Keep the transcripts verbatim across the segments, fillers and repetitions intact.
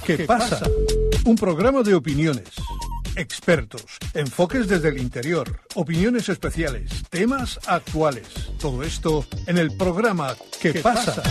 ¿Qué pasa? Un programa de opiniones, expertos, enfoques desde el interior, opiniones especiales, temas actuales. Todo esto en el programa ¿Qué pasa?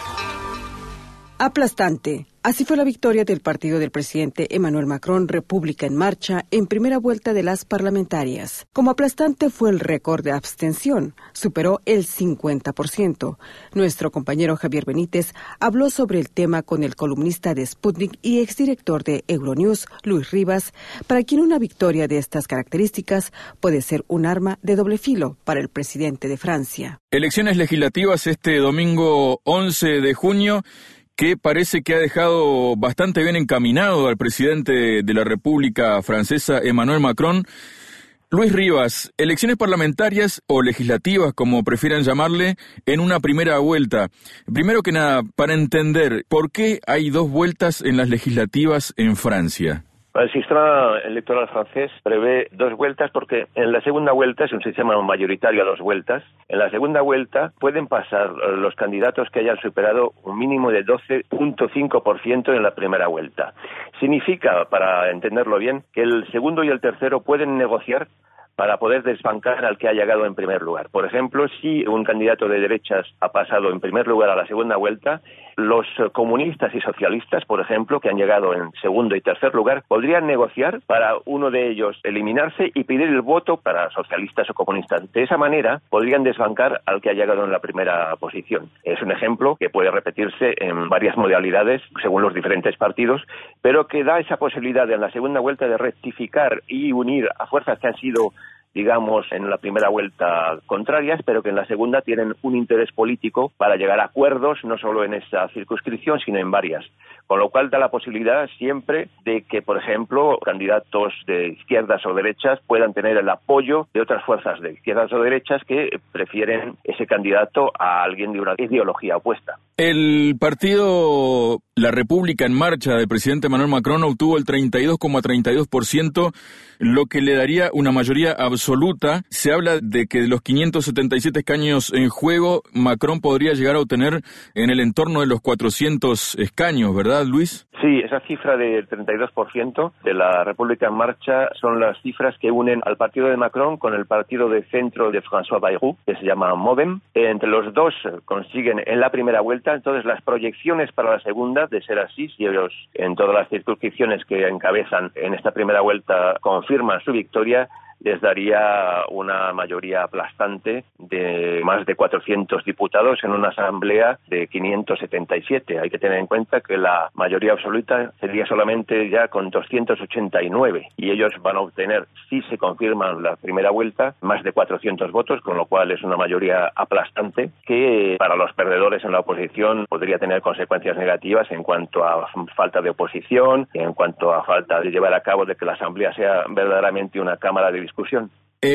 Aplastante. Así fue la victoria del partido del presidente Emmanuel Macron, República en Marcha, en primera vuelta de las parlamentarias. Como aplastante fue el récord de abstención, superó el cincuenta por ciento. Nuestro compañero Javier Benítez habló sobre el tema con el columnista de Sputnik y exdirector de Euronews, Luis Rivas, para quien una victoria de estas características puede ser un arma de doble filo para el presidente de Francia. Elecciones legislativas este domingo once de junio. Que parece que ha dejado bastante bien encaminado al presidente de la República Francesa, Emmanuel Macron. Luis Rivas, elecciones parlamentarias o legislativas, como prefieran llamarle, en una primera vuelta. Primero que nada, para entender, ¿por qué hay dos vueltas en las legislativas en Francia? El sistema electoral francés prevé dos vueltas porque en la segunda vuelta es un sistema mayoritario a dos vueltas. En la segunda vuelta pueden pasar los candidatos que hayan superado un mínimo de doce punto cinco por ciento en la primera vuelta. Significa, para entenderlo bien, que el segundo y el tercero pueden negociar para poder desbancar al que ha llegado en primer lugar. Por ejemplo, si un candidato de derechas ha pasado en primer lugar a la segunda vuelta, los comunistas y socialistas, por ejemplo, que han llegado en segundo y tercer lugar, podrían negociar para uno de ellos eliminarse y pedir el voto para socialistas o comunistas. De esa manera, podrían desbancar al que ha llegado en la primera posición. Es un ejemplo que puede repetirse en varias modalidades según los diferentes partidos, pero que da esa posibilidad en la segunda vuelta de rectificar y unir a fuerzas que han sido, digamos, en la primera vuelta contrarias, pero que en la segunda tienen un interés político para llegar a acuerdos, no solo en esa circunscripción, sino en varias. Con lo cual da la posibilidad siempre de que, por ejemplo, candidatos de izquierdas o derechas puedan tener el apoyo de otras fuerzas de izquierdas o derechas que prefieren ese candidato a alguien de una ideología opuesta. El partido La República en Marcha del presidente Emmanuel Macron obtuvo el treinta y dos coma treinta y dos por ciento, lo que le daría una mayoría absoluta. Se habla de que de los quinientos setenta y siete escaños en juego, Macron podría llegar a obtener en el entorno de los cuatrocientos escaños, ¿verdad, Luis? Sí, esa cifra del treinta y dos por ciento de La República en Marcha son las cifras que unen al partido de Macron con el partido de centro de François Bayrou, que se llama Modem. Entre los dos consiguen en la primera vuelta, entonces las proyecciones para la segunda, de ser así, si ellos en todas las circunscripciones que encabezan en esta primera vuelta confirman su victoria, les daría una mayoría aplastante de más de cuatrocientos diputados en una asamblea de quinientos setenta y siete. Hay que tener en cuenta que la mayoría absoluta sería solamente ya con doscientos ochenta y nueve y ellos van a obtener, si se confirman la primera vuelta, más de cuatrocientos votos, con lo cual es una mayoría aplastante que para los perdedores en la oposición podría tener consecuencias negativas en cuanto a falta de oposición, en cuanto a falta de llevar a cabo de que la asamblea sea verdaderamente una cámara de discusión.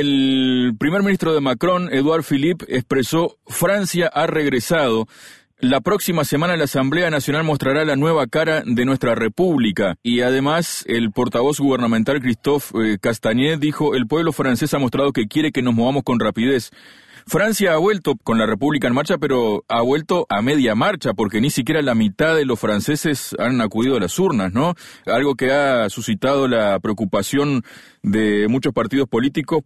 El primer ministro de Macron, Edouard Philippe, expresó: Francia ha regresado. La próxima semana la Asamblea Nacional mostrará la nueva cara de nuestra república. Y además, el portavoz gubernamental Christophe eh, Castanet dijo: el pueblo francés ha mostrado que quiere que nos movamos con rapidez. Francia ha vuelto con la República en Marcha, pero ha vuelto a media marcha, porque ni siquiera la mitad de los franceses han acudido a las urnas, ¿no? Algo que ha suscitado la preocupación de muchos partidos políticos,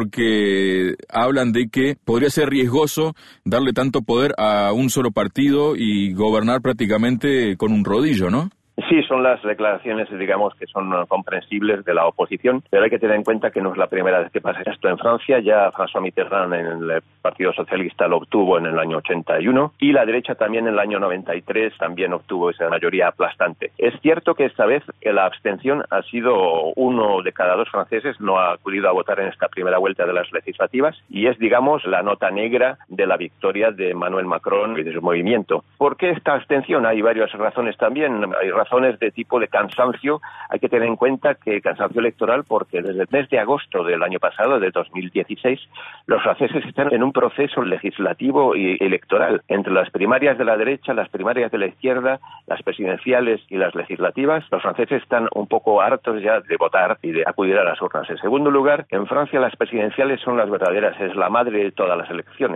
porque hablan de que podría ser riesgoso darle tanto poder a un solo partido y gobernar prácticamente con un rodillo, ¿no? Sí, son las declaraciones, digamos, que son comprensibles de la oposición, pero hay que tener en cuenta que no es la primera vez que pasa esto en Francia. Ya François Mitterrand en el Partido Socialista lo obtuvo en el año ochenta y uno y la derecha también en el año noventa y tres también obtuvo esa mayoría aplastante. Es cierto que esta vez la abstención ha sido uno de cada dos franceses, no ha acudido a votar en esta primera vuelta de las legislativas y es, digamos, la nota negra de la victoria de Emmanuel Macron y de su movimiento. ¿Por qué esta abstención? Hay varias razones también. Hay razones de tipo de cansancio. Hay que tener en cuenta que cansancio electoral porque desde el mes de agosto del año pasado, de dos mil dieciséis, los franceses están en un proceso legislativo y electoral. Entre las primarias de la derecha, las primarias de la izquierda, las presidenciales y las legislativas, los franceses están un poco hartos ya de votar y de acudir a las urnas. En segundo lugar, en Francia las presidenciales son las verdaderas, es la madre de todas las elecciones.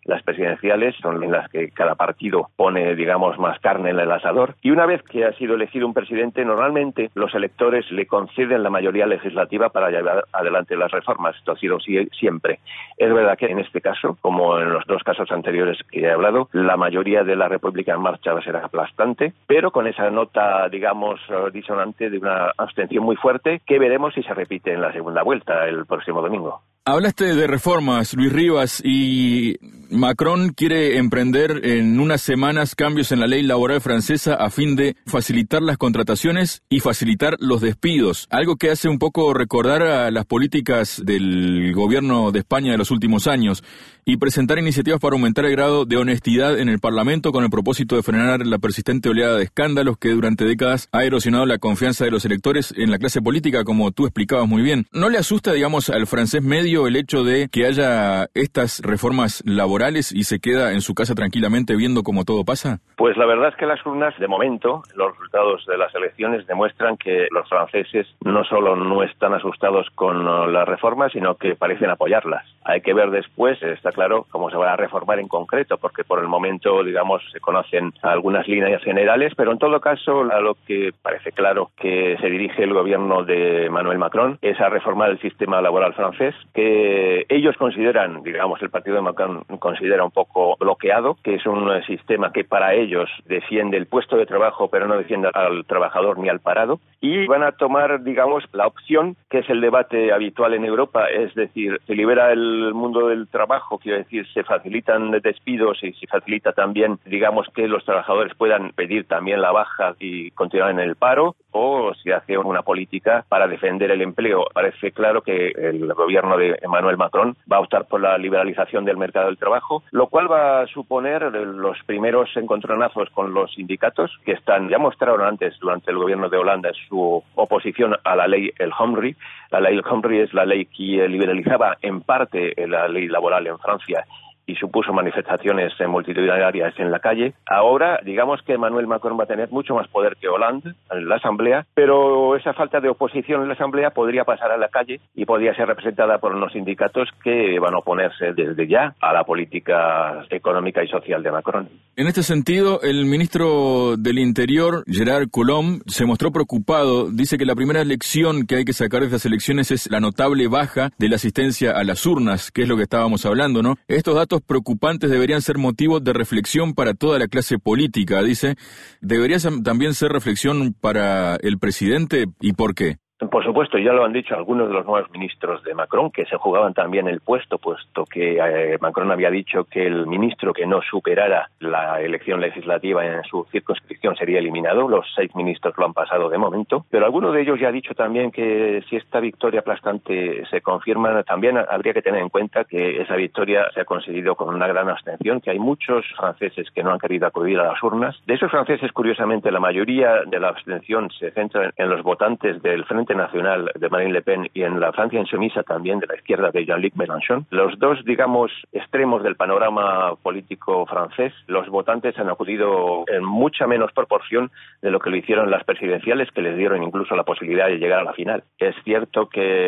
Las presidenciales son en las que cada partido pone, digamos, más carne en el asador. Y una vez que ha sido elegido un presidente, normalmente los electores le conceden la mayoría legislativa para llevar adelante las reformas. Esto ha sido siempre. Es verdad que en este caso, como en los dos casos anteriores que he hablado, la mayoría de la República en marcha va a ser aplastante, pero con esa nota, digamos, disonante de una abstención muy fuerte que veremos si se repite en la segunda vuelta el próximo domingo. Hablaste de reformas, Luis Rivas, y Macron quiere emprender en unas semanas cambios en la ley laboral francesa a fin de facilitar las contrataciones y facilitar los despidos, algo que hace un poco recordar a las políticas del gobierno de España de los últimos años, y presentar iniciativas para aumentar el grado de honestidad en el Parlamento con el propósito de frenar la persistente oleada de escándalos que durante décadas ha erosionado la confianza de los electores en la clase política, como tú explicabas muy bien. ¿No le asusta, digamos, al francés medio el hecho de que haya estas reformas laborales y se queda en su casa tranquilamente viendo cómo todo pasa? Pues la verdad es que las urnas, de momento, los resultados de las elecciones demuestran que los franceses no solo no están asustados con las reformas, sino que parecen apoyarlas. Hay que ver después, está claro, cómo se va a reformar en concreto, porque por el momento, digamos, se conocen algunas líneas generales, pero en todo caso, a lo que parece claro que se dirige el gobierno de Emmanuel Macron es a reformar el sistema laboral francés, que ellos consideran, digamos, el partido de Macron considera un poco bloqueado, que es un sistema que para ellos defiende el puesto de trabajo, pero no defiende al trabajador ni al parado, y van a tomar, digamos, la opción que es el debate habitual en Europa, es decir, se libera el mundo del trabajo, quiero decir, se facilitan despidos y se facilita también, digamos, que los trabajadores puedan pedir también la baja y continuar en el paro, o se hace una política para defender el empleo. Parece claro que el gobierno de Emmanuel Macron va a optar por la liberalización del mercado del trabajo, lo cual va a suponer los primeros encontronazos con los sindicatos, que están, ya mostraron antes durante el gobierno de Holanda su oposición a la ley El Khomri. La ley El Khomri es la ley que liberalizaba en parte la ley laboral en Francia y supuso manifestaciones multitudinarias en la calle. Ahora, digamos que Emmanuel Macron va a tener mucho más poder que Hollande en la Asamblea, pero esa falta de oposición en la Asamblea podría pasar a la calle y podría ser representada por unos sindicatos que van a oponerse desde ya a la política económica y social de Macron. En este sentido, el ministro del Interior, Gerard Collomb, se mostró preocupado. Dice que la primera lección que hay que sacar de estas elecciones es la notable baja de la asistencia a las urnas, que es lo que estábamos hablando, ¿no? Estos datos preocupantes deberían ser motivo de reflexión para toda la clase política, dice. ¿Debería también ser reflexión para el presidente? ¿Y por qué? Por supuesto, ya lo han dicho algunos de los nuevos ministros de Macron, que se jugaban también el puesto, puesto que eh, Macron había dicho que el ministro que no superara la elección legislativa en su circunscripción sería eliminado. Los seis ministros lo han pasado de momento, pero alguno de ellos ya ha dicho también que si esta victoria aplastante se confirma, también habría que tener en cuenta que esa victoria se ha conseguido con una gran abstención, que hay muchos franceses que no han querido acudir a las urnas. De esos franceses, curiosamente, la mayoría de la abstención se centra en los votantes del Frente Nacional de Marine Le Pen y en la Francia insumisa también de la izquierda de Jean-Luc Mélenchon. Los dos, digamos, extremos del panorama político francés, los votantes han acudido en mucha menos proporción de lo que lo hicieron las presidenciales, que les dieron incluso la posibilidad de llegar a la final. Es cierto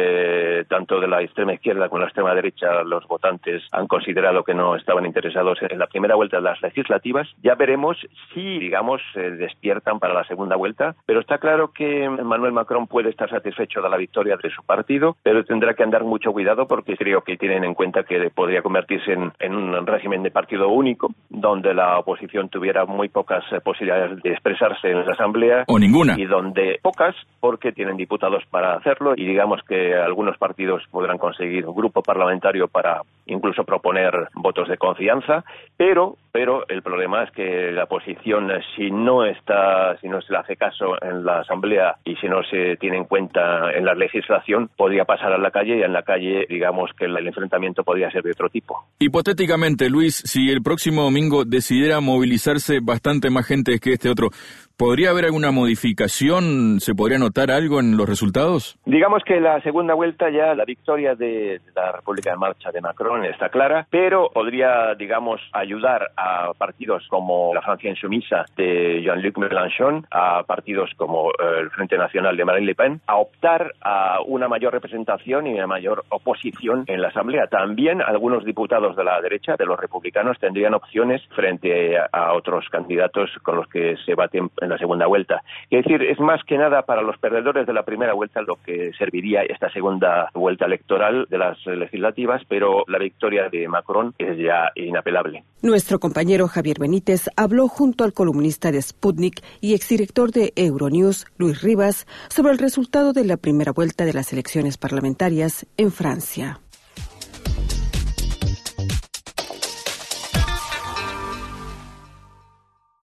que tanto de la extrema izquierda como de la extrema derecha los votantes han considerado que no estaban interesados en la primera vuelta de las legislativas. Ya veremos si, digamos, se despiertan para la segunda vuelta, pero está claro que Emmanuel Macron puede estar satisfecho de la victoria de su partido, pero tendrá que andar mucho cuidado porque creo que tienen en cuenta que podría convertirse en, en un régimen de partido único, donde la oposición tuviera muy pocas eh, posibilidades de expresarse en la Asamblea. O ninguna. Y donde pocas, porque tienen diputados para hacerlo, y digamos que algunos partidos podrán conseguir un grupo parlamentario para incluso proponer votos de confianza, pero pero el problema es que la oposición, si no está, si no se le hace caso en la Asamblea y si no se tiene en cuenta en la legislación, podría pasar a la calle, y en la calle, digamos que el enfrentamiento podría ser de otro tipo. Hipotéticamente, Luis, si el próximo domingo decidiera movilizarse bastante más gente que este otro ¿Podría haber alguna modificación? ¿Se podría notar algo en los resultados? Digamos que la segunda vuelta ya la victoria de la República en Marcha de Macron está clara, pero podría, digamos, ayudar a partidos como la Francia Insumisa de Jean-Luc Mélenchon, a partidos como el Frente Nacional de Marine Le Pen, a optar a una mayor representación y una mayor oposición en la Asamblea. También algunos diputados de la derecha, de los republicanos, tendrían opciones frente a otros candidatos con los que se baten en la segunda vuelta. Es decir, es más que nada para los perdedores de la primera vuelta lo que serviría esta segunda vuelta electoral de las legislativas, pero la victoria de Macron es ya inapelable. Nuestro compañero Javier Benítez habló junto al columnista de Sputnik y exdirector de Euronews, Luis Rivas, sobre el resultado de la primera vuelta de las elecciones parlamentarias en Francia.